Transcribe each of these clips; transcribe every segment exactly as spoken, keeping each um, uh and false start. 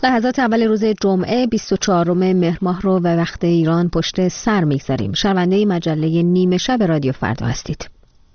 لحظات اول روز جمعه بیست و چهارم مهر ماه رو به وقت ایران پشت سر میگذاریم. شنونده مجله نیمه شب رادیو فردا هستید.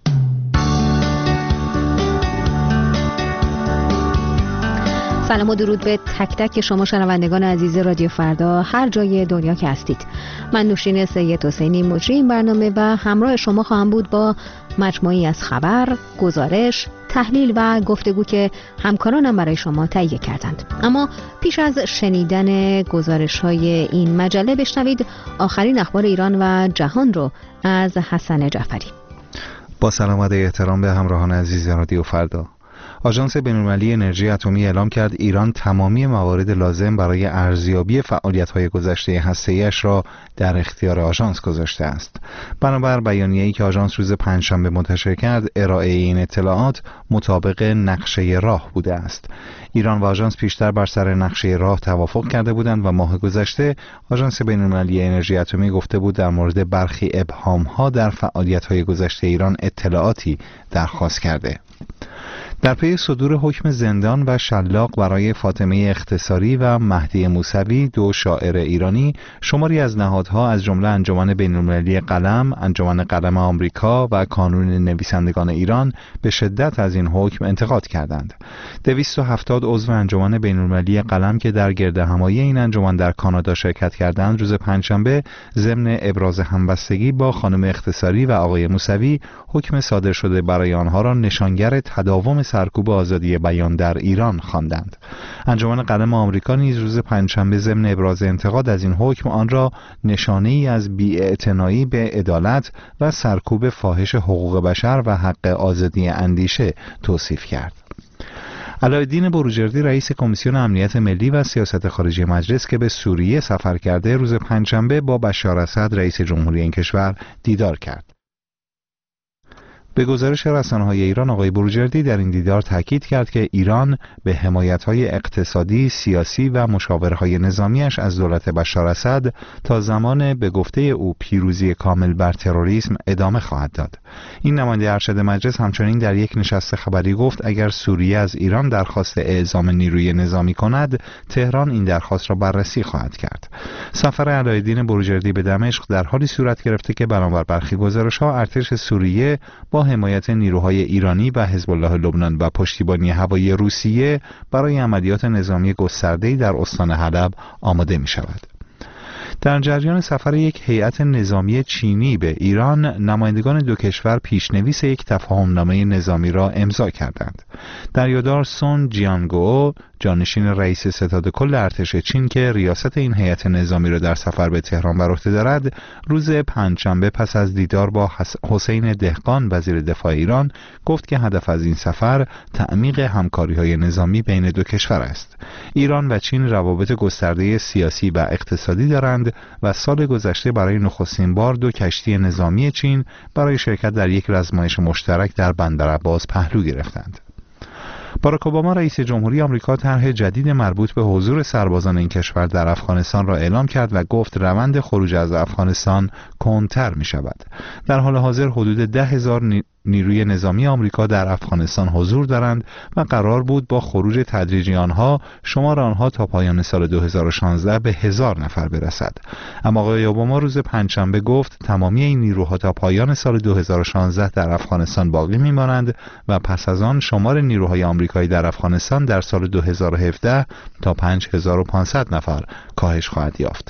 سلام و درود به تک تک شما شنوندگان عزیز رادیو فردا هر جای دنیا که هستید. من نوشین سید حسینی مجری این برنامه و همراه شما خواهم بود با مجموعی از خبر، گزارش، تحلیل و گفتگو که همکارانم برای شما تهیه کردند. اما پیش از شنیدن گزارش‌های این مجله بشنوید آخرین اخبار ایران و جهان رو از حسن جعفری. با سلام و احترام به همراهان عزیز رادیو فردا. آژانس بین‌المللی انرژی اتمی اعلام کرد ایران تمامی موارد لازم برای ارزیابی فعالیت‌های گذشته هسته‌ای‌اش را در اختیار آژانس گذاشته است. بنابر بیانیه‌ای که آژانس روز پنجشنبه منتشر کرد، ارائه این اطلاعات مطابق نقشه راه بوده است. ایران و آژانس پیشتر بر سر نقشه راه توافق کرده بودند و ماه گذشته آژانس بین‌المللی انرژی اتمی گفته بود در مورد برخی ابهام‌ها در فعالیت‌های گذشته ایران اطلاعاتی درخواست کرده. در پی صدور حکم زندان و شلاق برای فاطمه اختصاری و مهدی موسوی، دو شاعر ایرانی، شماری از نهادها از جمله انجمن بین‌المللی قلم، انجمن قلم آمریکا و کانون نویسندگان ایران به شدت از این حکم انتقاد کردند. دویست و هفتاد عضو انجمن بین‌المللی قلم که در گردهمایی این انجمن در کانادا شرکت کردند، روز پنجشنبه ضمن ابراز همبستگی با خانم اختصاری و آقای موسوی حکم صادر شده برای آنها را نشانگر تداوم سرکوب آزادی بیان در ایران خواندند. انجمن قلم آمریکا نیز روز پنجشنبه ضمن ابراز انتقاد از این حکم آن را نشانه‌ای از بی‌اعتنایی به عدالت و سرکوب فاحش حقوق بشر و حق آزادی اندیشه توصیف کرد. علایالدین بروجردی رئیس کمیسیون امنیت ملی و سیاست خارجی مجلس که به سوریه سفر کرده، روز پنجشنبه با بشار اسد رئیس جمهوری این کشور دیدار کرد. به گزارش رسانه‌های ایران، آقای بروجردی در این دیدار تاکید کرد که ایران به حمایت‌های اقتصادی، سیاسی و مشاورهای نظامیش از دولت بشار اسد تا زمان به گفته او پیروزی کامل بر تروریسم ادامه خواهد داد. این نماینده ارشد مجلس همچنین در یک نشست خبری گفت اگر سوریه از ایران درخواست اعزام نیروی نظامی کند، تهران این درخواست را بررسی خواهد کرد. سفر علایالدین بروجردی به دمشق در حالی صورت گرفته که بنابر برخی گزارش‌ها ارتش سوریه با حمایت نیروهای ایرانی و حزب الله لبنان و پشتیبانی هوایی روسیه برای عملیات نظامی گسترده‌ای در استان حلب آماده می شود. در جریان سفر یک هیئت نظامی چینی به ایران، نمایندگان دو کشور پیشنویس یک تفاهمنامه نظامی را امضا کردند. دریادار سون جیانگو، جانشین رئیس ستاد کل ارتش چین که ریاست این هیئت نظامی را در سفر به تهران بر عهده دارد، روز پنجشنبه پس از دیدار با حسین دهقان وزیر دفاع ایران گفت که هدف از این سفر تعمیق همکاری‌های نظامی بین دو کشور است. ایران و چین روابط گسترده سیاسی و اقتصادی دارند و سال گذشته برای نخستین بار دو کشتی نظامی چین برای شرکت در یک رزمایش مشترک در بندرعباس پهلو گرفتند. باراک اوباما رئیس جمهوری آمریکا طرح جدید مربوط به حضور سربازان این کشور در افغانستان را اعلام کرد و گفت روند خروج از افغانستان کندتر می شود. در حال حاضر حدود ده هزار نیروی نظامی آمریکا در افغانستان حضور دارند و قرار بود با خروج تدریجی آنها شمار آنها تا پایان سال دو هزار و شانزده به هزار نفر برسد. اما آقای اوباما روز پنجشنبه گفت تمامی این نیروها تا پایان سال دو هزار و شانزده در افغانستان باقی میمانند و پس از آن شمار نیروهای آمریکایی در افغانستان در سال دو هزار و هفده تا پنج هزار و پانصد نفر کاهش خواهد یافت.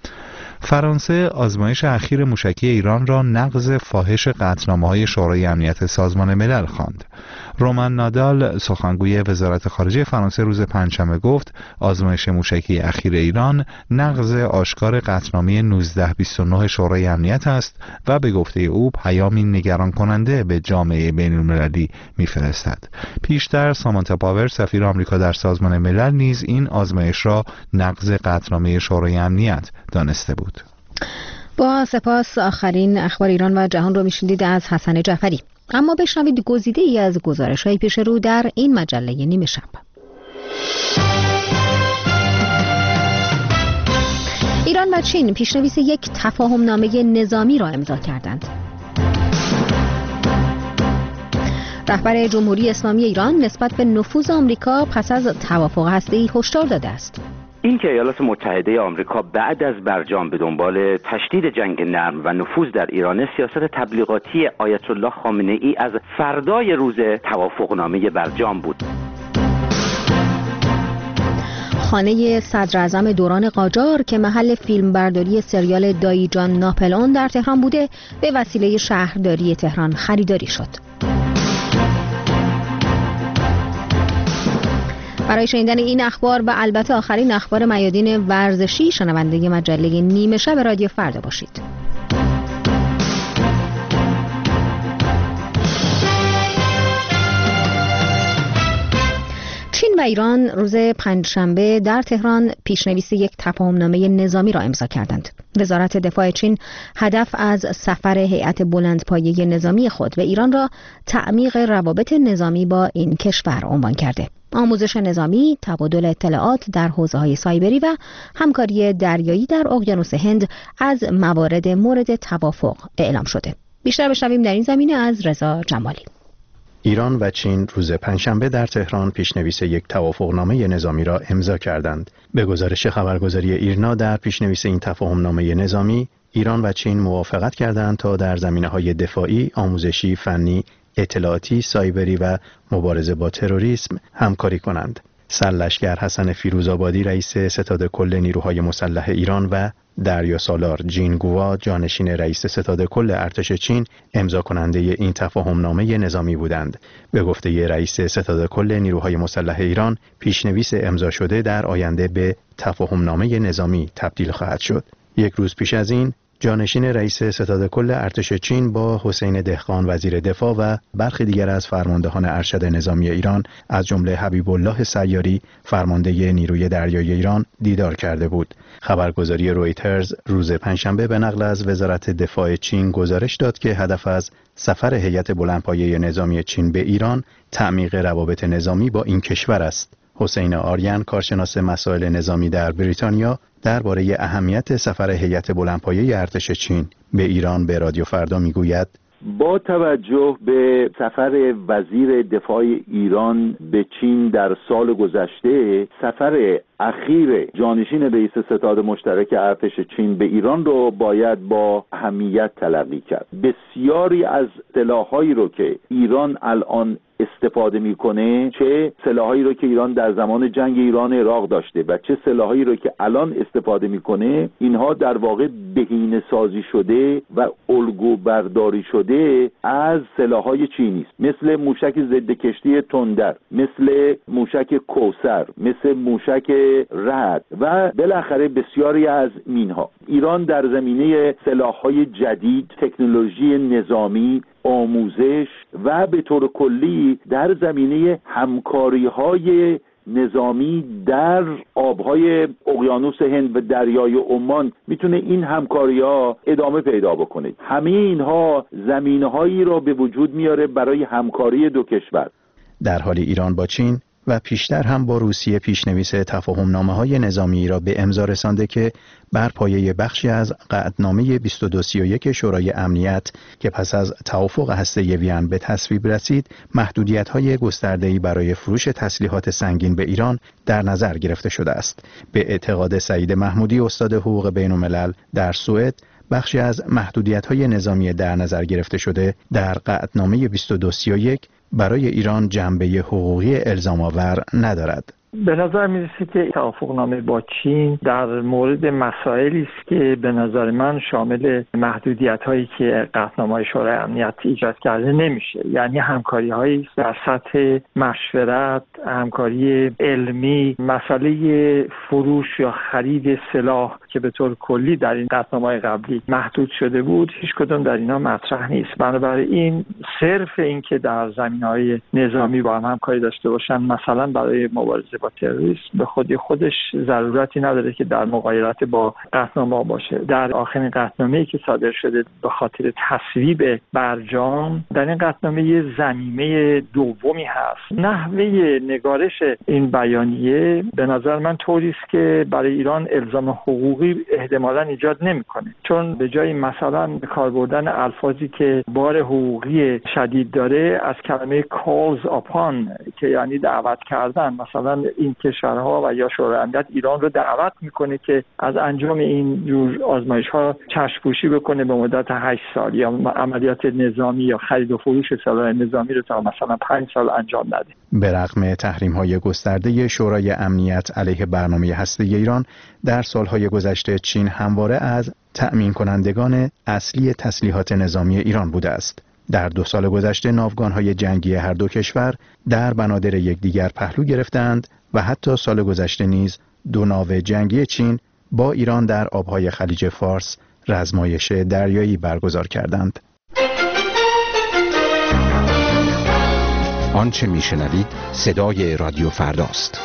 فرانسه آزمایش اخیر موشکی ایران را نقض فاحش قطعنامه‌های شورای امنیت سازمان ملل خواند. رومن نادال، سخنگوی وزارت خارجه فرانسه، روز پنجشنبه گفت آزمایش موشکی اخیر ایران نقض آشکار قطعنامه نوزده بیست و نه شورای امنیت است و به گفته او پیامی نگران کننده به جامعه بین‌المللی می‌فرستد. پیشتر سامانتا پاور، سفیر آمریکا در سازمان ملل، نیز این آزمایش را نقض قطعنامه شورای امنیت دانسته بود. با سپاس آخرین اخبار ایران و جهان رو میشنیدید از حسن جعفری. اما بشنوید گزیده ای از گزارش‌های پیش رو در این مجله نیمه شب. ایران و چین پیشنویس یک تفاهمنامه نظامی را امضا کردند. رهبر جمهوری اسلامی ایران نسبت به نفوذ آمریکا پس از توافق هسته‌ای هشدار داده است. این که ایالات متحده آمریکا بعد از برجام به دنبال تشدید جنگ نرم و نفوذ در ایران، سیاست تبلیغاتی آیت الله خامنه ای از فردای روز توافقنامه برجام بود. خانه صدر اعظم دوران قاجار که محل فیلمبرداری سریال دایی جان ناپلئون در تهران بوده، به وسیله شهرداری تهران خریداری شد. برای شنیدن این اخبار و البته آخرین اخبار میادین ورزشی شنونده مجله نیمه شب رادیو فردا باشید. چین و ایران روز پنجشنبه در تهران پیشنویس یک تفاهمنامه نظامی را امضا کردند. وزارت دفاع چین هدف از سفر هیئت بلندپایه نظامی خود به ایران را تعمیق روابط نظامی با این کشور عنوان کرده. آموزش نظامی، تبادل اطلاعات در حوزه‌های سایبری و همکاری دریایی در اقیانوس هند از موارد مورد توافق اعلام شده. بیشتر بشنویم در این زمینه از رضا جمالی. ایران و چین روز پنجشنبه در تهران پیشنویس یک توافقنامه نظامی را امضا کردند. به گزارش خبرگزاری ایرنا، در پیشنویس این تفاهمنامه نظامی، ایران و چین موافقت کردند تا در زمینه‌های دفاعی، آموزشی، فنی، اطلاعاتی، سایبری و مبارزه با تروریسم همکاری کنند. سرلشکر حسن فیروزآبادی رئیس ستاد کل نیروهای مسلح ایران و دریا سالار جینگوا جانشین رئیس ستاد کل ارتش چین امضا کننده این تفاهمنامه نظامی بودند. به گفته رئیس ستاد کل نیروهای مسلح ایران، پیشنویس امضا شده در آینده به تفاهمنامه نظامی تبدیل خواهد شد. یک روز پیش از این، جانشین رئیس ستاد کل ارتش چین با حسین دهقان وزیر دفاع و برخی دیگر از فرماندهان ارشد نظامی ایران از جمله حبیب الله سیاری فرمانده نیروی دریایی ایران دیدار کرده بود. خبرگزاری رویترز روز پنجشنبه به نقل از وزارت دفاع چین گزارش داد که هدف از سفر هیئت بلندپایه نظامی چین به ایران تعمیق روابط نظامی با این کشور است. حسین آریان، کارشناس مسائل نظامی در بریتانیا، درباره اهمیت سفر هیئت بلندپایه ارتش چین به ایران به رادیو فردا میگوید: با توجه به سفر وزیر دفاع ایران به چین در سال گذشته، سفر اخیر جانشین رئیس ستاد مشترک ارتش چین به ایران رو باید با اهمیت تلقی کرد. بسیاری از سلاح‌هایی رو که ایران الان استفاده میکنه، چه سلاحایی رو که ایران در زمان جنگ ایران عراق داشته و چه سلاحایی رو که الان استفاده میکنه، اینها در واقع بهینه سازی شده و الگو برداری شده از سلاح‌های چینی است، مثل موشک ضد کشتی تندر، مثل موشک کوثر، مثل موشک رعد و بالاخره بسیاری از مینها. ایران در زمینه سلاح‌های جدید، تکنولوژی نظامی، آموزش و به طور کلی در زمینه همکاری‌های نظامی در آبهای اقیانوس هند و دریای عمان میتونه این همکاری‌ها ادامه پیدا بکنه. همه اینها زمینه‌هایی را به وجود میاره برای همکاری دو کشور. در حال ایران با چین و پیشتر هم با روسیه پیشنویس تفاهمنامه‌های نظامی را به امضا رسانده که بر پایه بخشی از قطعنامه بیست و دو سی و یک شورای امنیت که پس از توافق هسته‌ای وین به تصویب رسید، محدودیت‌های گسترده‌ای برای فروش تسلیحات سنگین به ایران در نظر گرفته شده است. به اعتقاد سعید محمودی، استاد حقوق بین‌الملل در سوئد، بخشی از محدودیت‌های نظامی در نظر گرفته شده در قطعنامه بیست و دو سی و یک برای ایران جنبه حقوقی الزام‌آور ندارد. به نظر میرسه که توافقنامه با چین در مورد مسائلی است که به نظر من شامل محدودیت هایی که قطعنامه شورای امنیت ایجاد کرده نمیشه. یعنی همکاری هایی در سطح مشورت، همکاری علمی، مسئله فروش یا خرید سلاح که به طور کلی در این قطعنامه قبلی محدود شده بود، هیچ کدوم در اینا مطرح نیست. بنابراین صرف این که در زمینه‌های نظامی با هم همکاری داشته باشن، مثلا برای مبارزه با تروریسم، به خودی خودش ضرورتی نداره که در مغایرت با قطعنامه باشه. در آخرین قطعنامه‌ای که صادر شده به خاطر تصویب برجام، در این قطعنامه یه ضمیمه دومی هست. نحوه نگارش این بیانیه به نظر من طوری است که برای ایران الزام حقوقی حقوقی احتمالاً ایجاد نمیکنه، چون به جای مثلا کار بردن الفاظی که بار حقوقی شدید داره از کلمه calls upon که یعنی دعوت کردن، مثلا این کشورها و یا شورای امنیت ایران رو دعوت میکنه که از انجام این جور آزمایش‌ها چشم‌پوشی بکنه به مدت هشت سال یا عملیات نظامی یا خرید و فروش سلاح نظامی رو تا مثلا پنج سال انجام نده. به رغم تحریم‌های گسترده شورای امنیت علیه برنامه هسته‌ای ایران، در سالهای گذشته چین همواره از تأمین کنندگان اصلی تسلیحات نظامی ایران بوده است. در دو سال گذشته ناوگان‌های جنگی هر دو کشور در بنادر یکدیگر پهلو گرفتند و حتی سال گذشته نیز دو ناو جنگی چین با ایران در آبهای خلیج فارس رزمایش دریایی برگزار کردند. آنچه میشنوید صدای رادیو فرداست.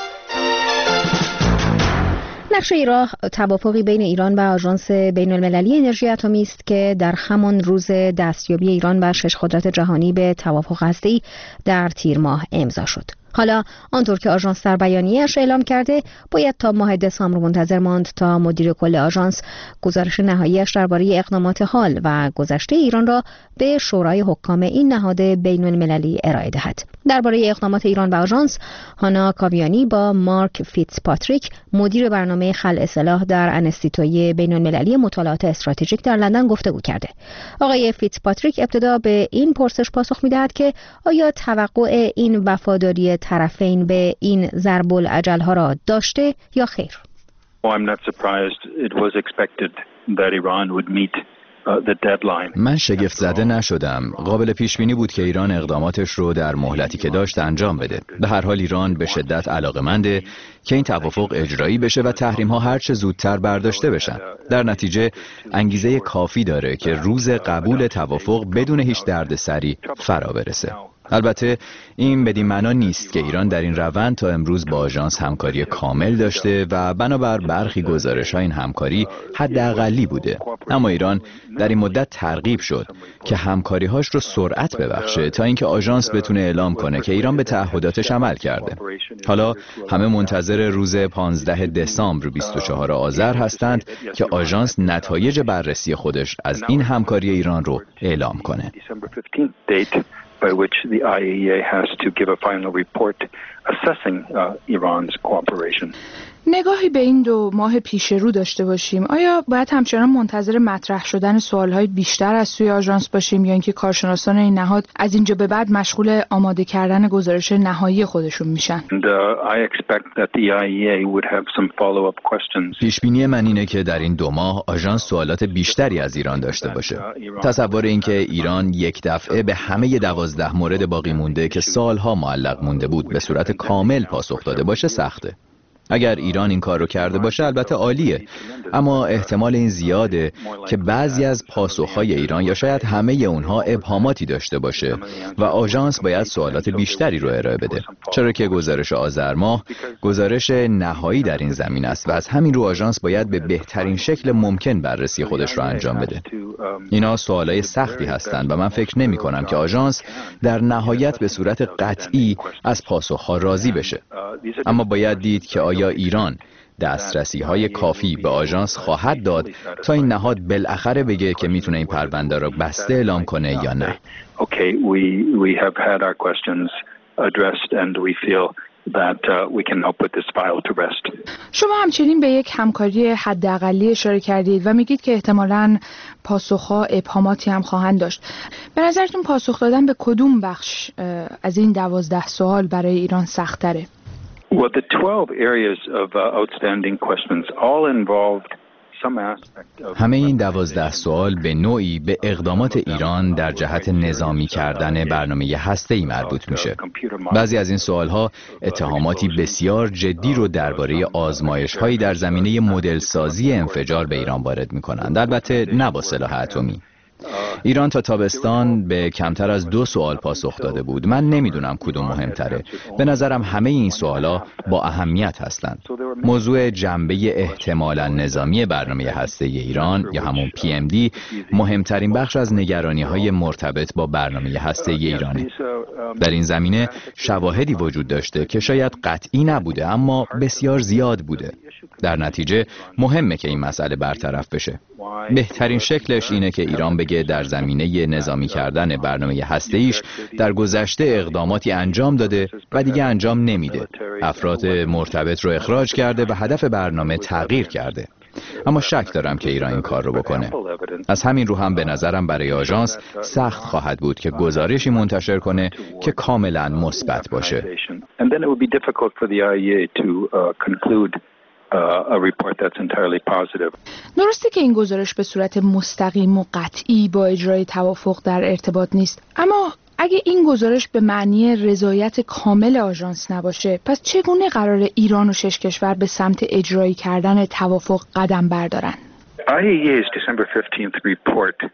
نقشه راه توافقی بین ایران و آژانس بین المللی انرژی اتمی است که در همان روز دستیابی ایران و شش قدرت جهانی به توافق هسته‌ای در تیر ماه امضا شد. حالا آنطور که آژانس در بیانیه‌اش اعلام کرده، باید تا ماه دسامبر منتظر ماند تا مدیر کل آژانس گزارش نهایی‌اش درباره اقدامات حال و گذشته ایران را به شورای حکام این نهاد بین المللی ارائه دهد. درباره اقدامات ایران و آژانس، هانا کاویانی با مارک فیتزپاتریک، مدیر برنامه خلع سلاح در انستیتوی بین المللی مطالعات استراتژیک در لندن گفتگو کرده. آقای فیتزپاتریک ابتدا به این پرسش پاسخ می‌دهد که آیا توقع این وفاداری طرفین به این ضرب الاجل‌ها را داشته یا خیر؟ Oh, I'm not surprised. It was expected that Iran would meet من شگفت زده نشدم. قابل پیش بینی بود که ایران اقداماتش رو در مهلتی که داشت انجام بده. به هر حال ایران به شدت علاقه‌منده که این توافق اجرایی بشه و تحریم‌ها هر چه زودتر برداشته بشن. در نتیجه انگیزه کافی داره که روز قبول توافق بدون هیچ دردسری فرا برسه. البته این بدین معنا نیست که ایران در این روند تا امروز با آژانس همکاری کامل داشته و بنابر برخی گزارش‌ها این همکاری حداقلی بوده. اما ایران در این مدت ترغیب شد که همکاری‌هاش رو سرعت ببخشه تا اینکه آژانس بتونه اعلام کنه که ایران به تعهداتش عمل کرده. حالا همه منتظر روز پانزده دسامبر بیست و چهارم آذر هستند که آژانس نتایج بررسی خودش از این همکاری ایران رو اعلام کنه. by which the I A E A has to give a final report assessing uh, Iran's cooperation. نگاهی به این دو ماه پیش رو داشته باشیم. آیا باید همچنان منتظر مطرح شدن سوالهای بیشتر از سوی آژانس باشیم یا اینکه کارشناسان این نهاد از اینجا به بعد مشغول آماده کردن گزارش نهایی خودشون میشن؟ پیش بینی من اینه که در این دو ماه آژانس سوالات بیشتری از ایران داشته باشه. تصور اینکه ایران یک دفعه به همه دوازده مورد باقی مونده که سالها معلق مونده بود به صورت کامل پاسخ داده باشه سخته. اگر ایران این کار رو کرده باشه البته عالیه، اما احتمال این زیاده که بعضی از پاسخهای ایران یا شاید همه اونها ابهاماتی داشته باشه و آژانس باید سوالات بیشتری رو ارائه بده، چرا که گزارش آذر ماه گزارش نهایی در این زمین است و از همین رو آژانس باید به بهترین شکل ممکن بررسی خودش رو انجام بده. اینا سوالای سختی هستند و من فکر نمی کنم که آژانس در نهایت به صورت قطعی از پاسخها راضی بشه. اما باید دید که آیا ایران دسترسی های کافی به آژانس خواهد داد تا این نهاد بالاخره بگه که میتونه این پرونده را بسته اعلام کنه یا نه. Okay, we we have had our questions addressed and we feel that uh, we can now put this file to rest. شما همچنین به یک همکاری حداقلی اشاره کردید و میگید که احتمالاً پاسخها ابهاماتی هم خواهند داشت. به نظرتون پاسخ دادن به کدوم بخش از این دوازده سوال برای ایران سخت‌تره؟ Well, the twelve areas of uh, outstanding questions all involved some aspect of همه این دوازده سوال به نوعی به اقدامات ایران در جهت نظامی کردن برنامه هسته‌ای مربوط میشه. بعضی از این سوالها اتهاماتی بسیار جدی رو درباره آزمایش‌هایی در زمینه مدل سازی انفجار به ایران وارد می‌کنند، البته نه با سلاح اتمی. ایران تا تابستان به کمتر از دو سوال پاسخ داده بود. من نمیدونم کدوم مهمتره. به نظرم همه این سوالا با اهمیت هستند. موضوع جنبه احتمالاً نظامی برنامه هسته‌ای ایران یا همون پی ام دی مهمترین بخش از نگرانی‌های مرتبط با برنامه هسته‌ای ایرانه. در این زمینه شواهدی وجود داشته که شاید قطعی نبوده اما بسیار زیاد بوده. در نتیجه مهمه که این مسئله برطرف بشه. بهترین شکلش اینه که ایران بگه در زمینه نظامی کردن برنامه هسته‌ایش در گذشته اقداماتی انجام داده و دیگه انجام نمیده. افراد مرتبط رو اخراج کرده و هدف برنامه تغییر کرده. اما شک دارم که ایران این کار رو بکنه. از همین رو هم به نظرم برای آژانس سخت خواهد بود که گزارشی منتشر کنه که کاملا مثبت باشه. درسته که این گزارش به صورت مستقیم و قطعی با اجرای توافق در ارتباط نیست، اما اگه این گزارش به معنی رضایت کامل آژانس نباشه، پس چگونه قرار ایران و شش کشور به سمت اجرایی کردن توافق قدم بردارن؟ آی ای ای's December fifteenth report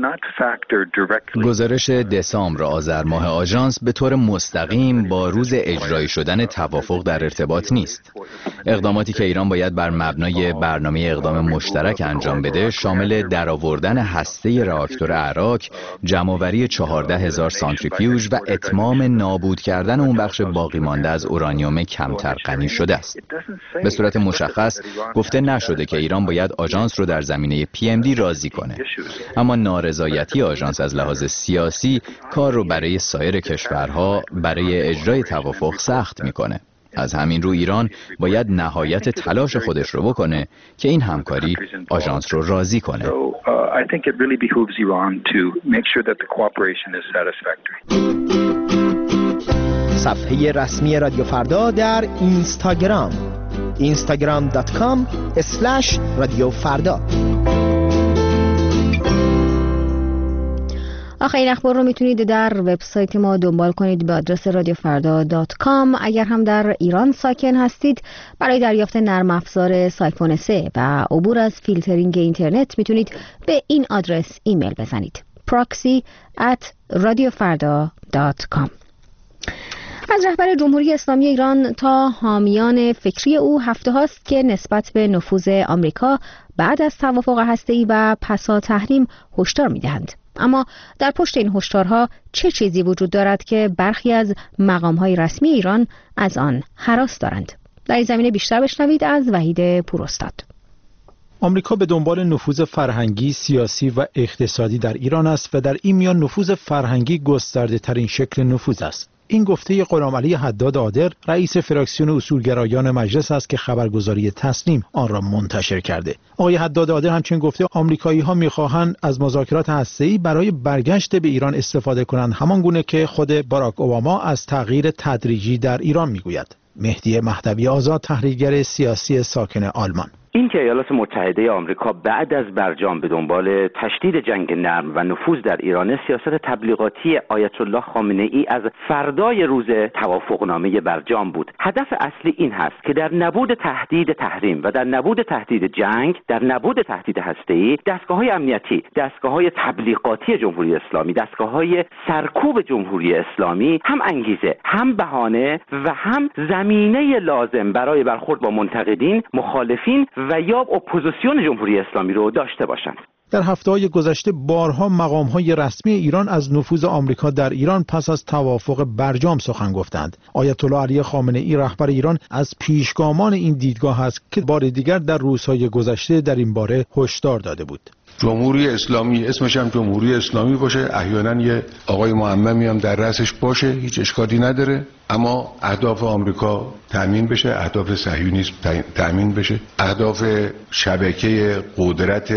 گزارش دسامبر آذر ماه آژانس به طور مستقیم با روز اجرایی شدن توافق در ارتباط نیست. اقداماتی که ایران باید بر مبنای برنامه اقدام مشترک انجام بده شامل درآوردن هسته راکتور عراق، جمع‌آوری چهارده هزار سانتریفیوژ و اتمام نابود کردن اون بخش باقی مانده از اورانیوم کمتر غنی شده است. به صورت مشخص گفته نشده که ایران باید آژانس رو در زمینه پی ام دی راضی کنه. اما نارضایتی آژانس از لحاظ سیاسی کار رو برای سایر کشورها برای اجرای توافق سخت میکنه. از همین رو ایران باید نهایت تلاش خودش رو بکنه که این همکاری آژانس رو راضی کنه. صفحه رسمی رادیو فردا در اینستاگرام اینستاگرام دات کام اسلش رادیو فردا. آخرین اخبار رو میتونید در وبسایت ما دنبال کنید به آدرس رادیو فردا دات کام. اگر هم در ایران ساکن هستید، برای دریافت نرم افزار سایفون سه و عبور از فیلترینگ اینترنت میتونید به این آدرس ایمیل بزنید: proxy at radiofarda dot com. از رهبر جمهوری اسلامی ایران تا حامیان فکری او هفته هاست که نسبت به نفوذ آمریکا بعد از توافق هسته‌ای و پسا تحریم هشدار میدهند. اما در پشت این هشدارها چه چیزی وجود دارد که برخی از مقام‌های رسمی ایران از آن هراس دارند؟ در این زمینه بیشتر بشنوید از وحید پوراستاد. آمریکا به دنبال نفوذ فرهنگی، سیاسی و اقتصادی در ایران است و در این میان نفوذ فرهنگی گسترده ترین شکل نفوذ است. این گفته غلامعلی حداد عادر، رئیس فراکسیون اصولگرایان مجلس است که خبرگزاری تسنیم آن را منتشر کرده. آقای حداد عادر همچنین گفته آمریکایی‌ها می‌خواهند از مذاکرات هسته‌ای برای برگشت به ایران استفاده کنند، همان گونه که خود باراک اوباما از تغییر تدریجی در ایران می‌گوید. مهدی مهدوی آزاد، تحلیلگر سیاسی ساکن آلمان: این که ایالات متحده آمریکا بعد از برجام به دنبال تشدید جنگ نرم و نفوذ در ایران، سیاست تبلیغاتی آیت الله خامنه ای از فردای روز توافقنامه برجام بود. هدف اصلی این هست که در نبود تهدید تحریم و در نبود تهدید جنگ، در نبود تهدید هسته‌ای، دستگاه‌های امنیتی، دستگاه‌های تبلیغاتی جمهوری اسلامی، دستگاه‌های سرکوب جمهوری اسلامی هم انگیزه، هم بهانه و هم زمینه لازم برای برخورد با منتقدین، مخالفین و یا اپوزیسیون جمهوری اسلامی رو داشته باشند. در هفته‌های گذشته بارها مقام‌های رسمی ایران از نفوذ آمریکا در ایران پس از توافق برجام سخن گفتند. آیت الله علی خامنه ای رهبر ایران از پیشگامان این دیدگاه است که بار دیگر در روزهای گذشته در این باره هشدار داده بود. جمهوری اسلامی اسمش هم جمهوری اسلامی باشه، احیانا یه آقای معممی هم در رأسش باشه، هیچ اشکالی نداره، اما اهداف آمریکا تامین بشه، اهداف صهیونیسم تامین بشه، اهداف شبکه قدرت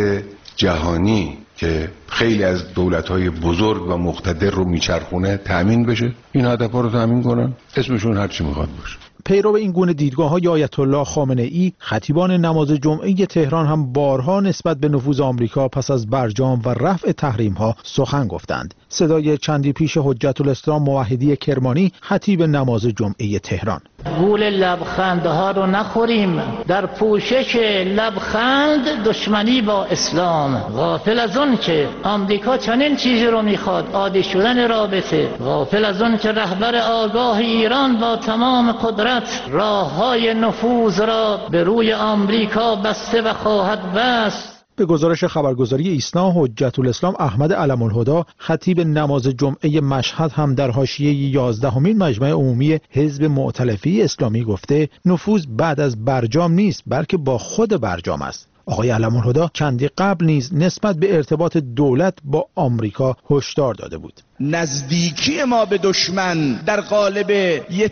جهانی که خیلی از دولت‌های بزرگ و مقتدر رو میچرخونه تامین بشه. این هدف‌ها رو تامین کنن، اسمشون هر چی میخواد باشه. پیرو این گونه دیدگاه‌های آیت الله خامنه‌ای، خطیبان نماز جمعه تهران هم بارها نسبت به نفوذ آمریکا پس از برجام و رفع تحریم‌ها سخن گفتند. صدای چندی پیش حجت الاسلام موحدی کرمانی، خطیب نماز جمعه تهران: گول لبخندها رو نخوریم، در پوشش لبخند دشمنی با اسلام. غافل از اون که آمریکا چنین چیزی رو میخواد، عادی شدن رابطه. غافل از اون که رهبر آگاه ایران با تمام قدرت راههای نفوذ را به روی آمریکا بسته و خواهد بست. به گزارش خبرگزاری ایسنا، حجت الاسلام احمد علم الهدی، خطیب نماز جمعه مشهد، هم در حاشیه یازدهمین مجمع عمومی حزب مؤتلفه اسلامی گفته نفوذ بعد از برجام نیست، بلکه با خود برجام است. آقای علم الهدی چندی قبل نیز نسبت به ارتباط دولت با آمریکا هشدار داده بود. نزدیکی ما به دشمن در قالب یه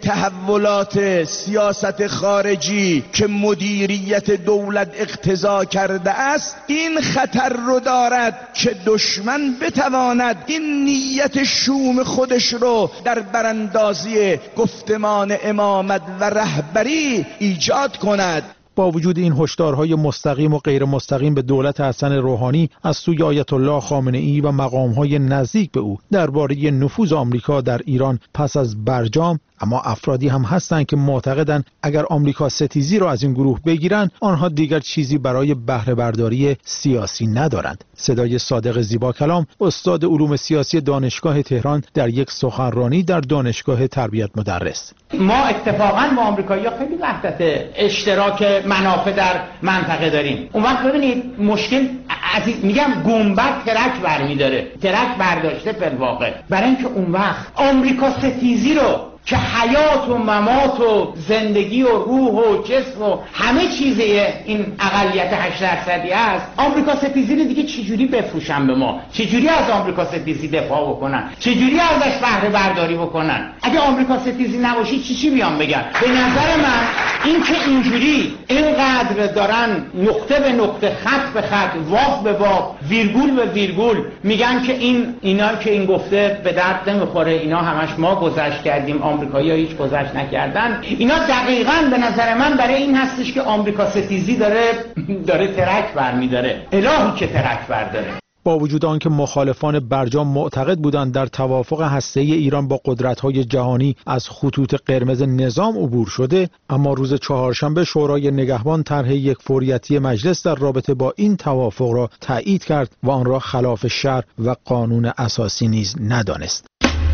تحولات سیاست خارجی که مدیریت دولت اقتضا کرده است، این خطر رو دارد که دشمن بتواند این نیت شوم خودش رو در براندازی گفتمان امامت و رهبری ایجاد کند. با وجود این هشدارهای مستقیم و غیر مستقیم به دولت حسن روحانی از سوی آیت الله خامنه‌ای و مقامهای نزدیک به او درباره نفوذ آمریکا در ایران پس از برجام، اما افرادی هم هستند که معتقدند اگر آمریکا ستیزی را از این گروه بگیرند، آنها دیگر چیزی برای بهره برداری سیاسی ندارند. صدای صادق زیبا کلام، استاد علوم سیاسی دانشگاه تهران، در یک سخنرانی در دانشگاه تربیت مدرس: ما اتفاقا با آمریکایی‌ها خیلی وحدت اشتراک منافع در منطقه داریم. اون وقت ببینید مشکل از میگم گنبد ترک برمی‌داره، ترک برداشته فی‌الواقع، برای اینکه اون وقت آمریکا ستیزی رو که حیات و ممات و زندگی و روح و جسم و همه چیز این اقلیت هشت درصدی است، آمریکا ستیزی رو دیگه چجوری بفروشن به ما؟ چجوری از آمریکا ستیزی دفاع بکنن؟ چجوری ازش بهره برداری بکنن؟ اگه آمریکا ستیزی نباشی چی چی بیان بگن؟ به نظر من این که اینجوری اینقدر دارن نقطه به نقطه، خط به خط، واو به واو، ویرگول به ویرگول میگن که این اینا که این گفته به درد نمیخوره، اینا همش ما گذشت کردیم، آمریکایی‌ها هیچ گذشت نکردن. اینا دقیقاً به نظر من برای این هستش که آمریکا ستیزی داره داره ترک برمی‌داره. الهی که ترک برداره. با وجود آنکه مخالفان برجام معتقد بودند در توافق هسته‌ای ایران با قدرت‌های جهانی از خطوط قرمز نظام عبور شده، اما روز چهارشنبه شورای نگهبان طرح یک فوریتی مجلس در رابطه با این توافق را تایید کرد و آن را خلاف شرع و قانون اساسی نیز ندانست.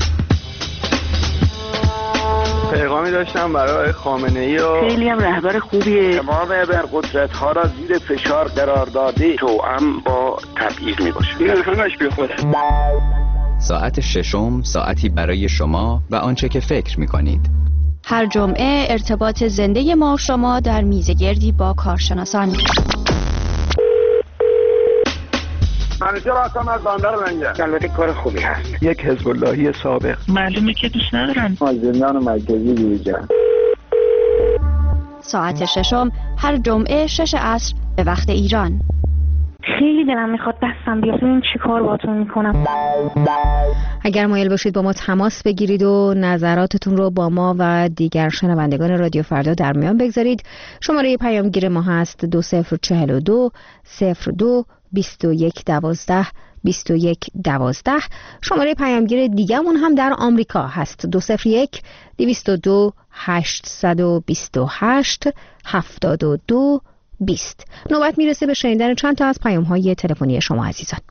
پیغامی داشتم برای خامنه‌ای و خیلی هم رهبر خوبیه. تمام قدرت‌ها را زیر فشار قرار داده، توأم با تبعیض میباشه. این همش بی خوده. ساعت ششم، ساعتی برای شما و آنچه که فکر می‌کنید. هر جمعه ارتباط زنده ما شما در میزگردی با کارشناسان. منیجر هستم از بندر منگه. البته کار خوبی هست. یک حزب اللهی سابق. معلومه که دوست ندارن. از زندان مرکزی بیرون. ساعت ششم هر جمعه شش عصر به وقت ایران. خیلی دلم میخواد دستم بیاد، ببین چی کار باهاتون میکنم. اگر مایل باشید با ما تماس بگیرید و نظراتتون رو با ما و دیگر شنوندگان رادیو فردا در میان بگذارید، شماره پیامگیر ما هست دو صفر چهل و دو صفر دو بیست و یک دوازده بیست و یک دوازده. شماره پیامگیر دیگه‌مون هم در آمریکا هست دو صفر یک دویست و دو هشتصد و بیست و هشت هفتاد و دو بیست. نوبت میرسه به شنیدن چند تا از پیام‌های تلفنی شما عزیزان.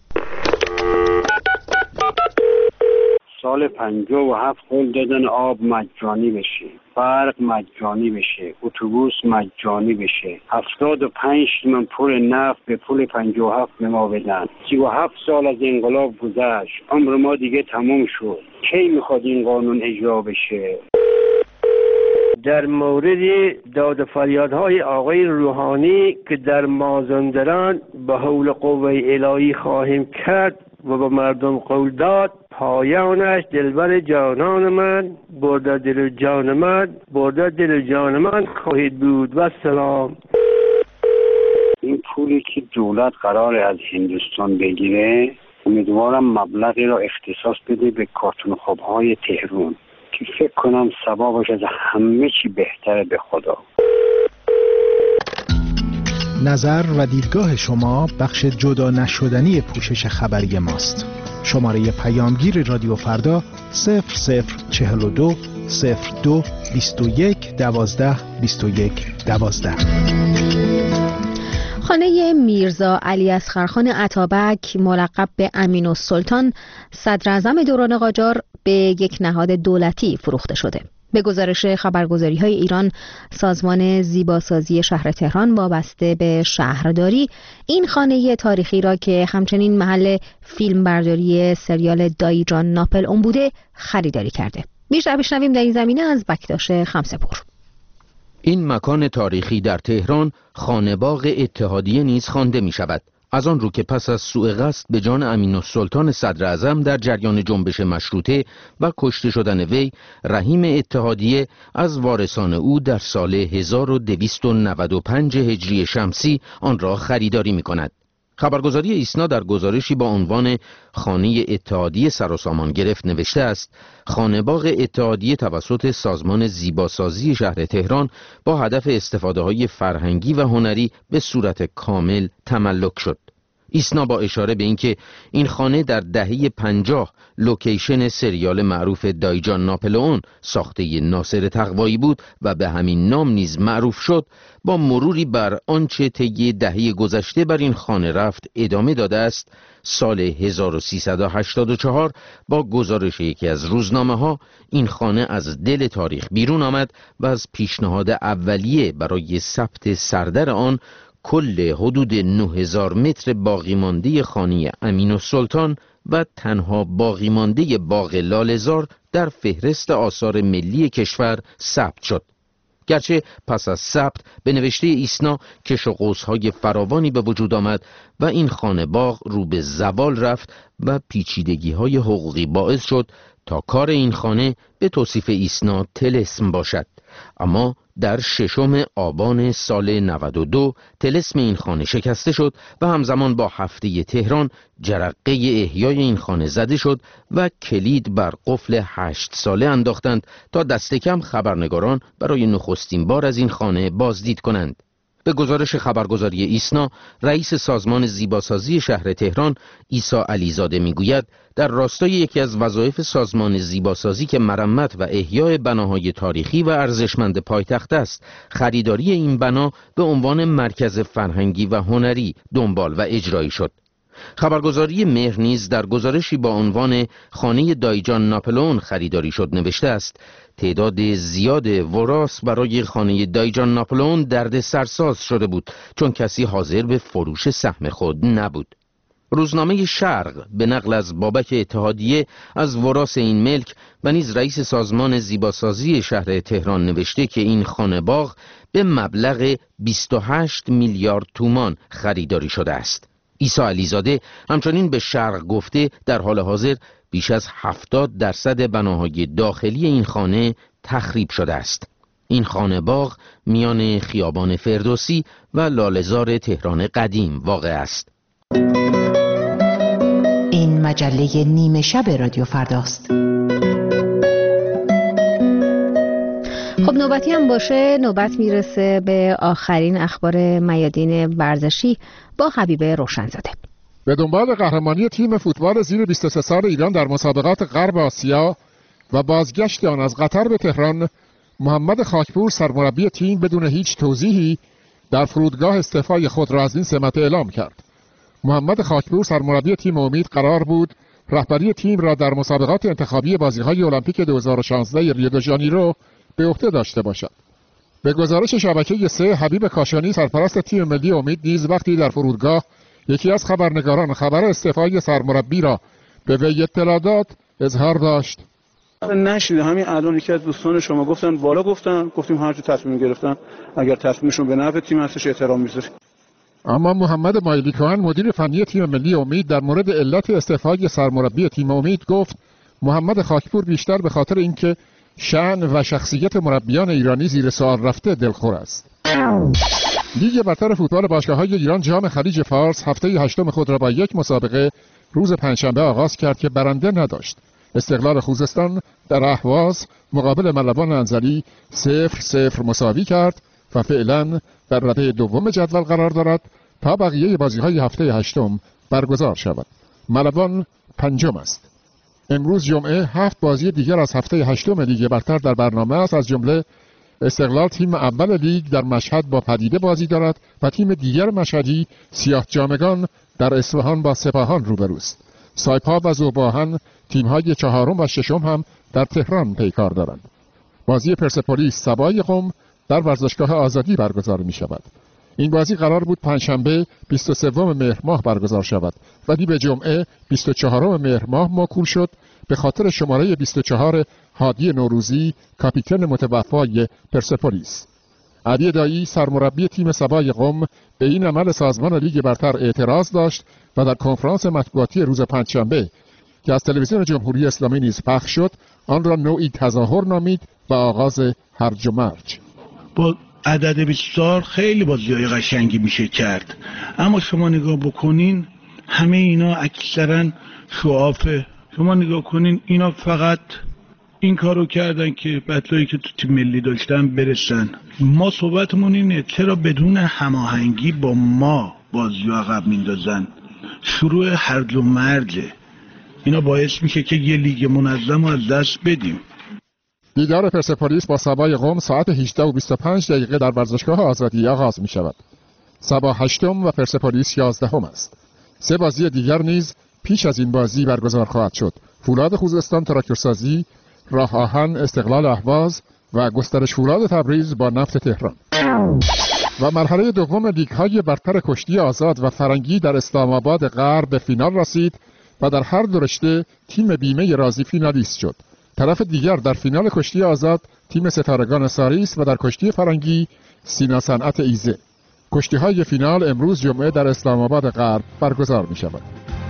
سال پنجاه و هفت قول دادن آب مجانی بشه، برق مجانی بشه، اتوبوس مجانی بشه. هفتاد و پنج تومن پول نفت به پول پنجاه و هفت به ما بدن. سی و هفت سال از انقلاب گذشت، عمر ما دیگه تموم شد. کی میخواد این قانون اجرا بشه؟ در مورد داد و فریادهای آقای روحانی که در مازندران به حول قوه الهی خواهیم کرد و به مردم قول داد، پایانش دلبر جانان من، برده دل جان من، برده دل جان من خواهید بود. و سلام. این پولی که دولت قراره از هندوستان بگیره، امیدوارم مبلغی را اختصاص بده به کارتون خوابهای تهران که فکر کنم ثوابش از همه چی بهتره به خدا. نظر و دیدگاه شما بخش جدا نشدنی پوشش خبری ماست. شماره پیامگیر رادیو فردا صفر صفر چهل و دو صفر دو بیست و یک دوازده بیست و یک دوازده. خانه میرزا علی اصغرخان عطابک ملقب به امین‌السلطان صدراعظم دوران قاجار به یک نهاد دولتی فروخته شده. به گزارش خبرگزاری‌های ایران، سازمان زیباسازی شهر تهران وابسته به شهرداری این خانه تاریخی را که همچنین محل فیلمبرداری سریال دایی جان ناپل اون بوده خریداری کرده. بیشتر بشنویم در این زمینه از بکتاش خمسه‌پور. این مکان تاریخی در تهران خانه‌باغ اتحادیه نیز خوانده می شود. از آن رو که پس از سوء قصد به جان امین‌السلطان صدراعظم در جریان جنبش مشروطه و کشته شدن وی، رحیم اتحادیه از وارثان او در سال هزار و دویست و نود و پنج هجری شمسی آن را خریداری می کند. خبرگزاری ایسنا در گزارشی با عنوان خانه اتحادیه سر و سامان گرفت نوشته است: خانه‌باغ اتحادیه توسط سازمان زیباسازی شهر تهران با هدف استفاده های فرهنگی و هنری به صورت کامل تملک شد. ایسنا با اشاره به اینکه این خانه در دهه پنجاه لوکیشن سریال معروف دایی جان ناپلئون ساخته ناصر تقوایی بود و به همین نام نیز معروف شد، با مروری بر آنچه طی دهه گذشته بر این خانه رفت ادامه داده است. سال هزار و سیصد و هشتاد و چهار با گزارش یکی از روزنامه‌ها این خانه از دل تاریخ بیرون آمد و از پیشنهاد اولیه برای ثبت سردر آن کل حدود نه هزار متر باقی مانده خانه امین‌السلطان و تنها باقی مانده باغ لاله‌زار در فهرست آثار ملی کشور ثبت شد. گرچه پس از ثبت به نوشته ایسنا کش و قوس‌های فراوانی به وجود آمد و این خانه باغ رو به زوال رفت و پیچیدگی‌های حقوقی باعث شد تا کار این خانه به توصیف ایسنا طلسم باشد. اما در ششم آبان سال نود و دو طلسم این خانه شکسته شد و همزمان با هفته تهران جرقه احیای این خانه زده شد و کلید بر قفل هشت ساله انداختند تا دست کم خبرنگاران برای نخستین بار از این خانه بازدید کنند. به گزارش خبرگزاری ایسنا، رئیس سازمان زیباسازی شهر تهران عیسی علیزاده میگوید در راستای یکی از وظایف سازمان زیباسازی که مرمت و احیای بناهای تاریخی و ارزشمند پایتخت است، خریداری این بنا به عنوان مرکز فرهنگی و هنری دنبال و اجرایی شد. خبرگزاری مهر نیز در گزارشی با عنوان خانه دایی جان ناپلئون خریداری شد نوشته است: تعداد زیاد وراث برای خانه دایی جان ناپلئون درد سرساز شده بود چون کسی حاضر به فروش سهم خود نبود. روزنامه شرق به نقل از بابک اتحادیه از وراث این ملک و نیز رئیس سازمان زیباسازی شهر تهران نوشته که این خانه باغ به مبلغ بیست و هشت میلیارد تومان خریداری شده است. عیسی علیزاده همچنین به شرق گفته در حال حاضر بیش از هفتاد درصد بناهای داخلی این خانه تخریب شده است. این خانه باغ میان خیابان فردوسی و لاله‌زار تهران قدیم واقع است. این مجله نیمه شب رادیو فرداست. خب نوبتی هم باشه، نوبت میرسه به آخرین اخبار میادین ورزشی با حبیب روشنزاده. به دنبال قهرمانی تیم فوتبال زیر بیست و سه سال ایران در مسابقات غرب آسیا و بازگشت آن از قطر به تهران، محمد خاکپور سرمربی تیم بدون هیچ توضیحی در فرودگاه استعفای خود را از این سمت اعلام کرد. محمد خاکپور سرمربی تیم امید قرار بود رهبری تیم را در مسابقات انتخابی بازی‌های المپیک دو هزار و شانزده ریو د ژانیرو به عهده داشته باشد. به گزارش شبکه سه، حبیب کاشانی سرپرست تیم ملی امید نیز وقتی در فرودگاه یکی از خبرنگاران خبر استعفای سرمربی را به وی اطلاع داد، اظهار داشت: نشیده همین الان یکی از دوستان شما گفتن بالا گفتن گفتیم هر چه تصمیم گرفتن اگر تصمیمشون به نفع تیم هستش احترام میذاریم. اما محمد مایلیکوان مدیر فنی تیم ملی امید در مورد علت استعفای سرمربی تیم امید گفت محمد خاکپور بیشتر به خاطر اینکه شأن و شخصیت مربیان ایرانی زیر سوال رفته دلخور است. لیگ برتر فوتبال باشگاه‌های ایران جام خلیج فارس هفته هشتم خود را با یک مسابقه روز پنجشنبه آغاز کرد که برنده نداشت. استقلال خوزستان در اهواز مقابل ملوان انزلی صفر صفر مساوی کرد و فعلا در رده دوم جدول قرار دارد تا بقیه بازی‌های هفته هشتم برگزار شود. ملوان پنجم است. امروز جمعه هفت بازی دیگر از هفته هشتم لیگ برتر در برنامه است. از جمله استقلال تیم اول لیگ در مشهد با پدیده بازی دارد و تیم دیگر مشهدی سیاه جامگان در اصفهان با سپاهان روبروست. سایپا و ذوب‌آهن تیم‌های چهارم و ششم هم در تهران پیکار دارند. بازی پرسپولیس سبای قم در ورزشگاه آزادی برگزار می شود. این بازی قرار بود پنجشنبه بیست و سوم مهر ماه برگزار شود ولی به جمعه بیست و چهارم مهر ماه موکول شد به خاطر شماره بیست و چهار هادی نوروزی کاپیتان متوفای پرسپولیس. علی دایی سرمربی تیم سبای قم به این عمل سازمان لیگ برتر اعتراض داشت و در کنفرانس مطبوعاتی روز پنجشنبه که از تلویزیون جمهوری اسلامی نیز پخش شد آن را نوعی تظاهر نامید و آغاز هرج و مرج. با عدد بیست خیلی بازی‌های قشنگی میشه کرد، اما شما نگاه بکنین همه اینا اکثرا شعافه. شما نگاه کنین اینا فقط این کارو کردن که بطلایی که تو تیم ملی داشتن برسن. ما صحبتمون اینه چرا بدون هماهنگی با ما بازی‌ها عقب میندازن؟ شروع هرج و مرجه. اینا باعث میشه که یه لیگ منظم رو از دست بدیم. دیدار پرسپولیس با سبای قم ساعت هجده و بیست و پنج دقیقه در ورزشگاه آزادی آغاز می شود. سبا هشتم و پرسپولیس یازدهم است. سه بازی دیگر نیز پیش از این بازی برگزار خواهد شد. فولاد خوزستان تراکتورسازی، راه آهن استقلال اهواز و گسترش فولاد تبریز با نفت تهران. و مرحله دوم لیگ‌های برتر کشتی آزاد و فرنگی در اسلام آباد غرب به فینال رسید و در هر دو رشته تیم بیمه رازی فینالیست شد. طرف دیگر در فینال کشتی آزاد تیم ستارگان ساریس و در کشتی فرنگی سینا صنعت ایزه. کشتی‌های فینال امروز جمعه در اسلام آباد غرب برگزار می شود.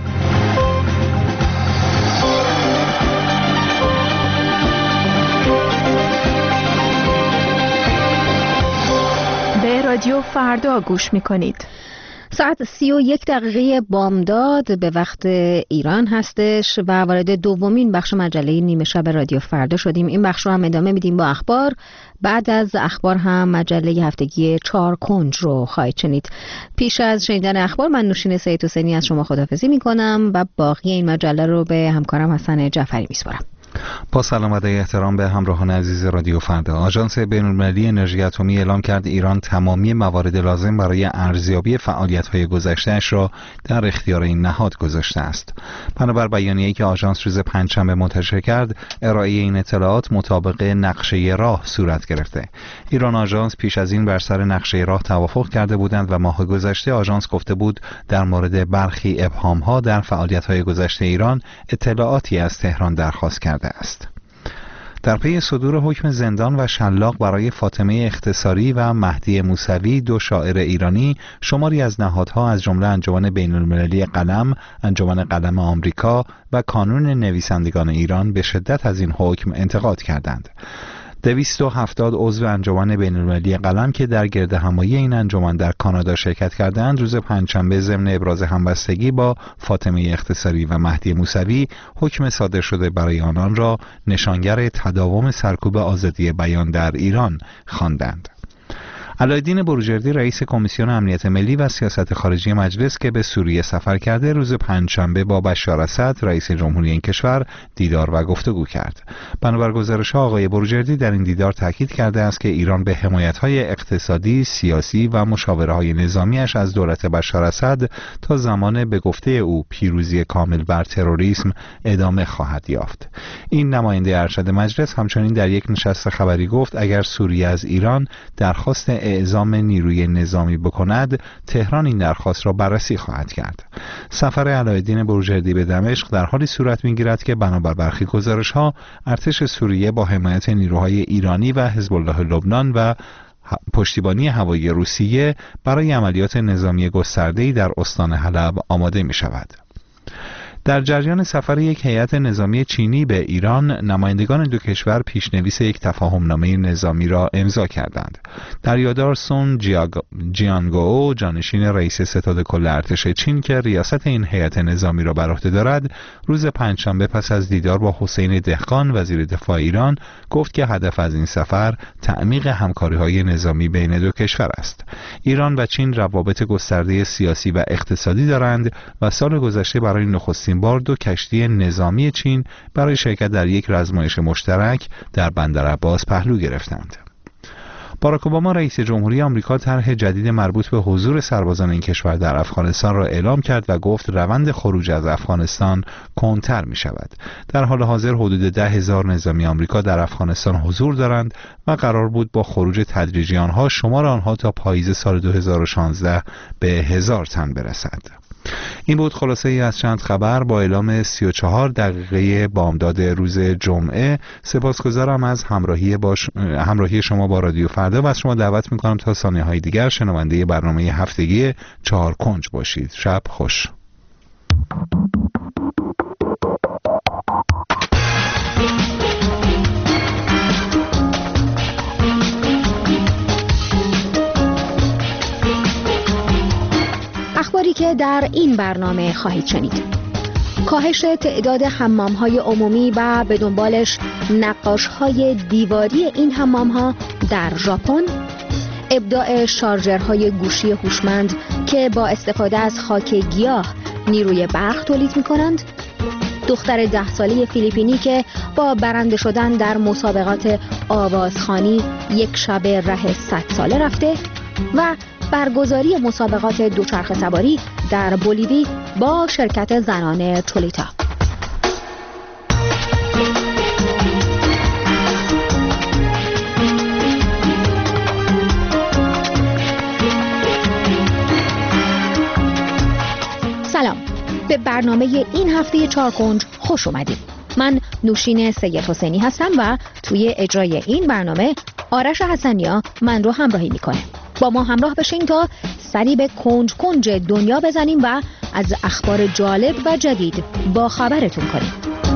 به رادیو فردا گوش می کنید. ساعت سی و یک دقیقه بامداد به وقت ایران هستش و وارد دومین بخش مجله نیمه شب رادیو فردا شدیم. این بخش رو هم ادامه میدیم با اخبار. بعد از اخبار هم مجله هفتگی چهار کنج رو خواهید شنید. پیش از شنیدن اخبار من نوشین سید حسینی از شما خداحافظی میکنم و باقی این مجله رو به همکارم حسن جعفری میسپارم. با سلام و احترام به همراهان عزیز رادیو فردا. آژانس بین‌المللی انرژی اتمی اعلام کرد ایران تمامی موارد لازم برای ارزیابی فعالیت‌های گذشته‌اش را در اختیار این نهاد گذاشته است. بنابر بیانیه‌ای که آژانس روز پنجشنبه منتشر کرد، ارائه این اطلاعات مطابق نقشه راه صورت گرفته. ایران آژانس پیش از این بر سر نقشه راه توافق کرده بودند و ماه گذشته آژانس گفته بود در مورد برخی ابهام‌ها در فعالیت‌های گذشته ایران اطلاعاتی از تهران درخواست کرده است. در پی صدور حکم زندان و شلاق برای فاطمه اختصاری و مهدی موسوی دو شاعر ایرانی، شماری از نهادها از جمله انجمن بین‌المللی قلم، انجمن قلم آمریکا و کانون نویسندگان ایران به شدت از این حکم انتقاد کردند. دویست و هفتاد عضو انجمن بین‌المللی قلم که در گردهمایی این انجمن در کانادا شرکت کردند، روز پنجشنبه ضمن ابراز همبستگی با فاطمه اختصاری و مهدی موسوی حکم صادر شده برای آنان را نشانگر تداوم سرکوب آزادی بیان در ایران خواندند. علایالدین بروجردی رئیس کمیسیون امنیت ملی و سیاست خارجی مجلس که به سوریه سفر کرده، روز پنجشنبه با بشار اسد رئیس جمهوری این کشور دیدار و گفتگو کرد. بنابر گزارش‌ها آقای بروجردی در این دیدار تاکید کرده است که ایران به حمایت‌های اقتصادی، سیاسی و مشاوره‌های نظامی‌اش از دولت بشار اسد تا زمان به گفته او پیروزی کامل بر تروریسم ادامه خواهد یافت. این نماینده ارشد مجلس همچنین در یک نشست خبری گفت اگر سوریه از ایران درخواست اعزام نیروی نظامی بکند، تهران این درخواست را بررسی خواهد کرد. سفر علایالدین بروجردی به دمشق در حالی صورت می‌گیرد که بنابر برخی گزارش‌ها ارتش سوریه با حمایت نیروهای ایرانی و حزب الله لبنان و پشتیبانی هوایی روسیه برای عملیات نظامی گسترده‌ای در استان حلب آماده می‌شود. در جریان سفر یک هیئت نظامی چینی به ایران، نمایندگان دو کشور پیشنویس یک تفاهمنامه نظامی را امضا کردند. در یادداشت سون جیانگو، جانشین رئیس ستاد کل ارتش چین که ریاست این هیئت نظامی را بر عهده دارد، روز پنجشنبه پس از دیدار با حسین دهقان وزیر دفاع ایران گفت که هدف از این سفر تعمیق همکاری‌های نظامی بین دو کشور است. ایران و چین روابط گسترده سیاسی و اقتصادی دارند و سال گذشته برای نخستین بار دو کشتی نظامی چین برای شرکت در یک رزمایش مشترک در بندر عباس پهلو گرفتند. باراک اوباما رئیس جمهوری آمریکا طرح جدید مربوط به حضور سربازان این کشور در افغانستان را اعلام کرد و گفت روند خروج از افغانستان کندتر می شود. در حال حاضر حدود ده هزار نظامی آمریکا در افغانستان حضور دارند و قرار بود با خروج تدریجی آنها شمار آنها تا پاییز سال دو هزار و شانزده به هزار تن برسد. این بود خلاصه ای از چند خبر با اعلام سی و چهار دقیقه بامداد روز جمعه. سپاسگزارم از همراهی باش... همراهی شما با رادیو فردا و از شما دعوت میکنم تا ثانیه های دیگر شنونده برنامه هفتگی چهار کنج باشید. شب خوش. اخباری که در این برنامه خواهید شنید: کاهش تعداد حمام‌های عمومی و به دنبالش نقاش‌های دیواری این حمام‌ها در ژاپن، ابداع شارژرهای گوشی هوشمند که با استفاده از خاک گیاه نیروی برق تولید می‌کنند، دختر ده ساله فیلیپینی که با برنده شدن در مسابقات آوازخوانی یک شب ره صد ساله رفته و برگزاری مسابقات دوچرخه سواری در بولیوی با شرکت زنان تولیتا. سلام، به برنامه این هفته چهار کنج خوش اومدید. من نوشین سید حسینی هستم و توی اجرای این برنامه آرش حسنیا من رو همراهی میکنه. با ما همراه بشین تا سری به کنج کنج دنیا بزنیم و از اخبار جالب و جدید با خبرتون کنیم.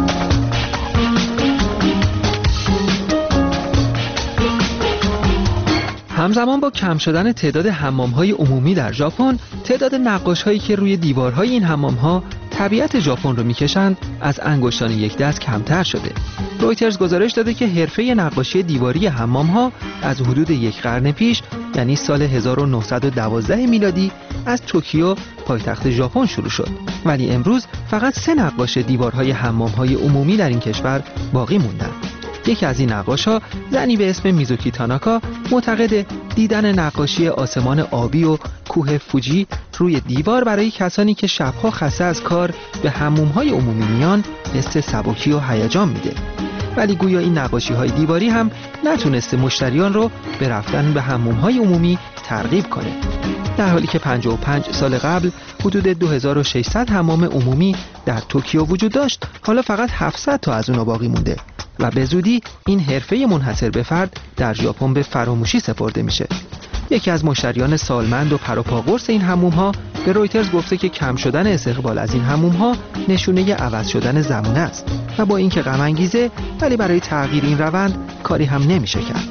همزمان با کم شدن تعداد حمام‌های عمومی در ژاپن، تعداد نقاش‌هایی که روی دیوارهای این حمام‌ها طبیعت ژاپن رو می‌کشند از انگشتان یک دست کمتر شده. رویترز گزارش داده که حرفه نقاشی دیواری حمام‌ها از حدود یک قرن پیش، یعنی سال هزار و نهصد و دوازده میلادی، از توکیو پایتخت ژاپن شروع شد. ولی امروز فقط سه نقاش دیوارهای حمام‌های عمومی در این کشور باقی موندند. یکی از این نقاش‌ها، زنی به اسم میزوکی تاناکا، معتقد دیدن نقاشی آسمان آبی و کوه فوجی روی دیوار برای کسانی که شبها خسته از کار به حموم‌های عمومی میان حس سبکی و هیجان میده. ولی گویا این نقاشی‌های دیواری هم نتونسته مشتریان رو به رفتن به حموم‌های عمومی ترغیب کنه. در حالی که پنجاه و پنج سال قبل حدود دو هزار و ششصد حمام عمومی در توکیو وجود داشت، حالا فقط هفتصد تا از اونها باقی مونده و به زودی این حرفه منحصر به فرد در ژاپن به فراموشی سپرده میشه. یکی از مشتریان سالمند و پروپاگورس این حموم‌ها به رویترز گفته که کم شدن استقبال از این حموم‌ها نشونه عوض شدن زمانه است و با اینکه غم انگیزه، ولی برای تغییر این روند کاری هم نمیشه کرد.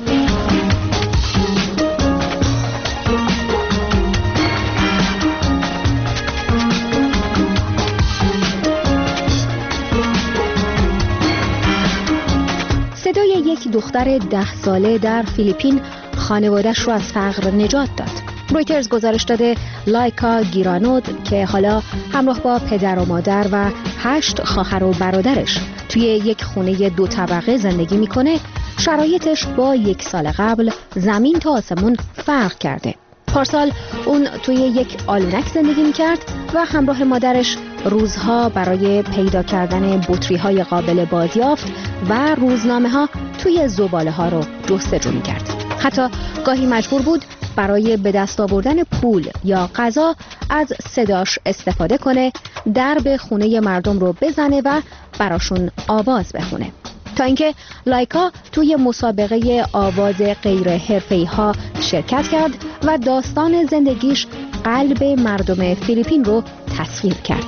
صدای یک دختر ده ساله در فیلیپین خانوادش رو از فقر نجات داد. رویترز گزارش داده لایکا گیرانود که حالا همراه با پدر و مادر و هشت خواهر و برادرش توی یک خونه دو طبقه زندگی میکنه، شرایطش با یک سال قبل زمین تا آسمون فرق کرده. پارسال اون توی یک آلونک زندگی میکرد و همراه مادرش روزها برای پیدا کردن بطری های قابل بازیافت و روزنامه ها توی زباله ها رو جستجو میکرد. حتی گاهی مجبور بود برای به دست آوردن پول یا غذا از صداش استفاده کنه، درب خونه مردم رو بزنه و براشون آواز بخونه. تا اینکه لایکا توی مسابقه آواز غیر حرفه‌ای ها شرکت کرد و داستان زندگیش قلب مردم فیلیپین رو تسخیر کرد.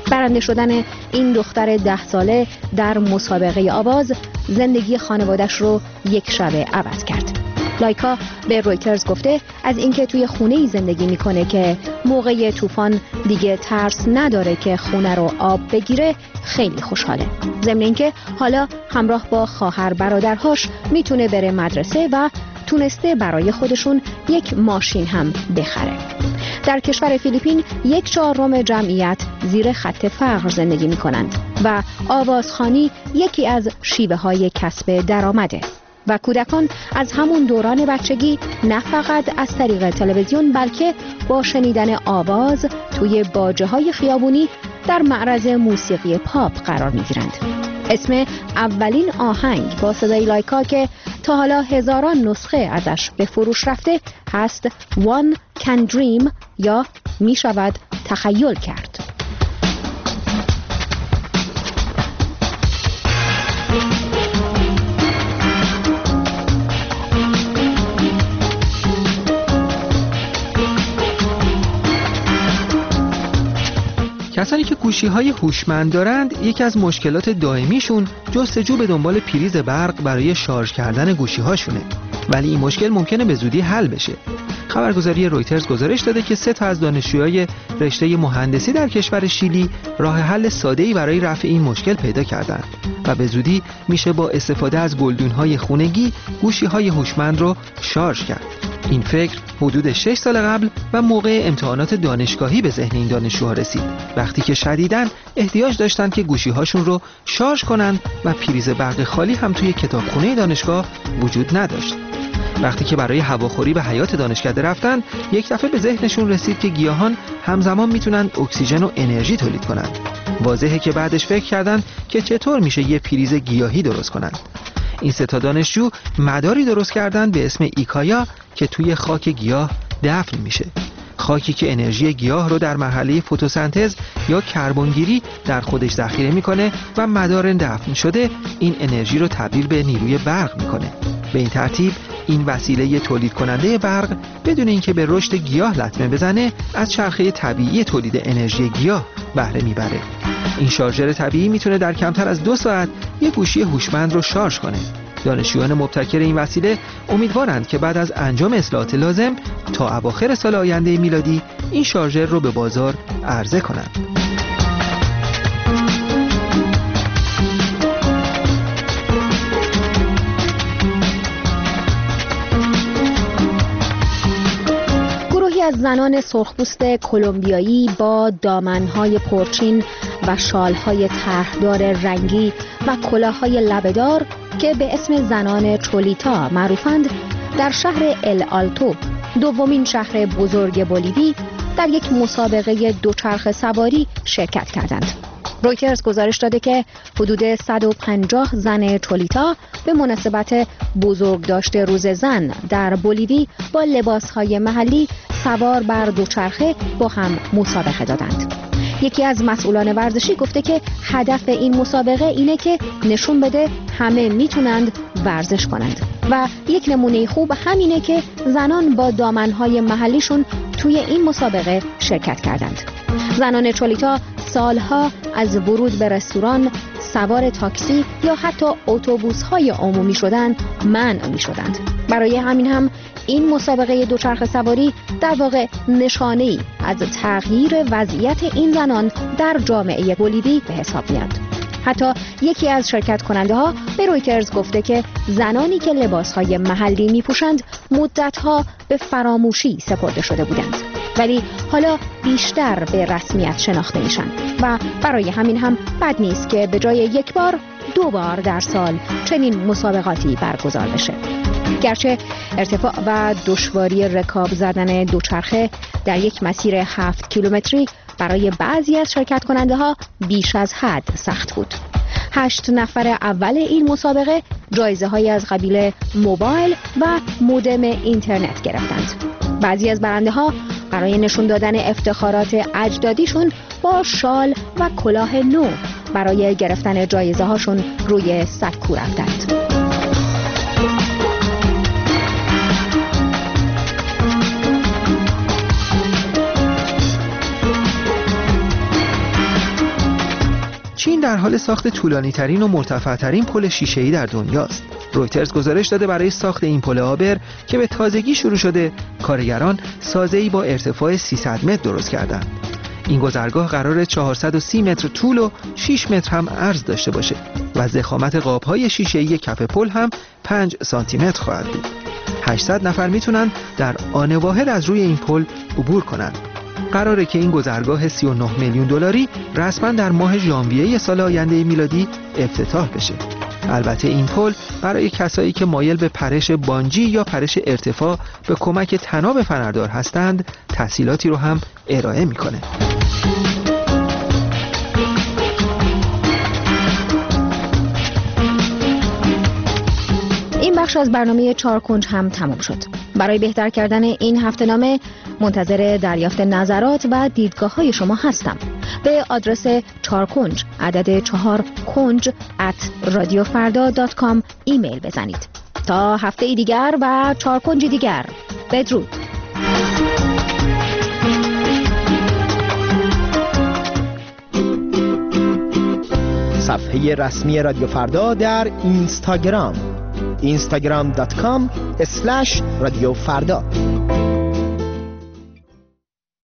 برنده شدن این دختر ده ساله در مسابقه آواز زندگی خانوادش رو یک شبه عوض کرد. لایکا به رویترز گفته از اینکه توی خونه‌ای زندگی میکنه که موقع طوفان دیگه ترس نداره که خونه رو آب بگیره خیلی خوشحاله. ضمن اینکه حالا همراه با خواهر برادرهاش میتونه بره مدرسه و تونسته برای خودشون یک ماشین هم بخره. در کشور فیلیپین یک چهارم جمعیت زیر خط فقر زندگی میکنند و آوازخوانی یکی از شیوه های کسب درآمده و کودکان از همون دوران بچگی نه فقط از طریق تلویزیون بلکه با شنیدن آواز توی باجه های خیابونی در معرض موسیقی پاپ قرار میگیرند. اسم اولین آهنگ با صدای لایکا که تا حالا هزاران نسخه ازش به فروش رفته هست One Can Dream یا می شود تخیل کرد. کسانی که گوشی‌های هوشمند دارند یکی از مشکلات دائمیشون جستجو به دنبال پریز برق برای شارژ کردن گوشی‌هاشونه، ولی این مشکل ممکنه به زودی حل بشه. خبرگزاری رویترز گزارش داده که سه تا از دانشجوهای رشته مهندسی در کشور شیلی راه حل ساده‌ای برای رفع این مشکل پیدا کردند و به زودی میشه با استفاده از گلدون‌های خونگی گوشی‌های هوشمند رو شارژ کرد. این فکر حدود شش سال قبل و موقع امتحانات دانشگاهی به ذهن این دانشجوها رسید، وقتی که شدیداً احتیاج داشتند که گوشی‌هاشون رو شارژ کنند و پریز برق خالی هم توی کتابخونه دانشگاه وجود نداشت. وقتی که برای هواخوری به حیات دانشکده رفتن، یک دفعه به ذهنشون رسید که گیاهان همزمان میتونن اکسیژن و انرژی تولید کنند. واضحه که بعدش فکر کردن که چطور میشه یه پریز گیاهی درست کنند. این سه تا دانشجو مداری درست کردن به اسم ایکایا که توی خاک گیاه دفن میشه. خاکی که انرژی گیاه رو در مرحله فتوسنتز یا کربنگیری در خودش ذخیره میکنه و مدار دفن شده این انرژی رو تبدیل به نیروی برق میکنه. به این ترتیب این وسیله تولید کننده برق بدون اینکه به رشد گیاه لطمه بزنه از چرخه طبیعی تولید انرژی گیاه بهره میبره. این شارژر طبیعی میتونه در کمتر از دو ساعت یک گوشی هوشمند رو شارژ کنه. دانشجویان مبتکر این وسیله امیدوارند که بعد از انجام اصلاحات لازم تا اواخر سال آینده میلادی این شارژر رو به بازار عرضه کنند. گروهی از زنان سرخپوست کلمبیایی با دامنهای پرچین و شالهای طرحدار رنگی و کلاههای لبه‌دار که به اسم زنان چولیتا معروفند در شهر ال آلتو، دومین شهر بزرگ بولیوی، در یک مسابقه دوچرخه سواری شرکت کردند. رویترز گزارش داده که حدود صد و پنجاه زن چولیتا به مناسبت بزرگداشت روز زن در بولیوی با لباسهای محلی سوار بر دوچرخه با هم مسابقه دادند. یکی از مسئولان ورزشی گفته که هدف این مسابقه اینه که نشون بده همه میتونند ورزش کنند و یک نمونه خوب همینه که زنان با دامنهای محلیشون توی این مسابقه شرکت کردند. زنان چولیتا سالها از ورود به رستوران، سوار تاکسی یا حتی اتوبوس‌های عمومی شدن منع می‌شدند. برای همین هم این مسابقه دوچرخه سواری در واقع نشانه‌ای از تغییر وضعیت این زنان در جامعه بولیوی به حساب میاد. حتی یکی از شرکت کننده ها به رویترز گفته که زنانی که لباسهای محلی میپوشند مدتها به فراموشی سپرده شده بودند، ولی حالا بیشتر به رسمیت شناخته میشن و برای همین هم بد نیست که به جای یک بار دو بار در سال چنین مسابقاتی برگزار بشه. گرچه ارتفاع و دشواری رکاب زدن دوچرخه در یک مسیر هفت کیلومتری برای بعضی از شرکت کننده ها بیش از حد سخت بود. هشت نفر اول این مسابقه جایزه های از قبیل موبایل و مودم اینترنت گرفتند. بعضی از برنده ها برای نشون دادن افتخارات اجدادیشون با شال و کلاه نو برای گرفتن جایزه هاشون روی سکو رفتند. در حال ساخت طولانی‌ترین و مرتفع‌ترین پل شیشه‌ای در دنیاست. رویترز گزارش داده برای ساخت این پل عابر که به تازگی شروع شده، کارگران سازه‌ای با ارتفاع سیصد متر درست کردند. این گذرگاه قرار چهارصد و سی متر طول و شش متر هم عرض داشته باشه و ضخامت قاب‌های شیشه‌ای کف پل هم پنج سانتی متر خواهد بود. هشتصد نفر میتونن در آن واحد از روی این پل عبور کنند. قراره که این گذرگاه سی و نه میلیون دلاری رسما در ماه ژانویه سال آینده میلادی افتتاح بشه. البته این پل برای کسایی که مایل به پرش بانجی یا پرش ارتفاع به کمک طناب فنردار هستند تسهیلاتی رو هم ارائه میکنه. این بخش از برنامه چهار کنج هم تمام شد. برای بهتر کردن این هفته‌نامه منتظر دریافت نظرات و دیدگاه های شما هستم. به آدرس چهار کنج عدد چهار کنج ات رادیو فردا دات کام ایمیل بزنید. تا هفته دیگر و چهار کنج دیگر، بدرود. صفحه رسمی رادیو فردا در اینستاگرام اینستاگرام دات کام اسلش رادیو فردا.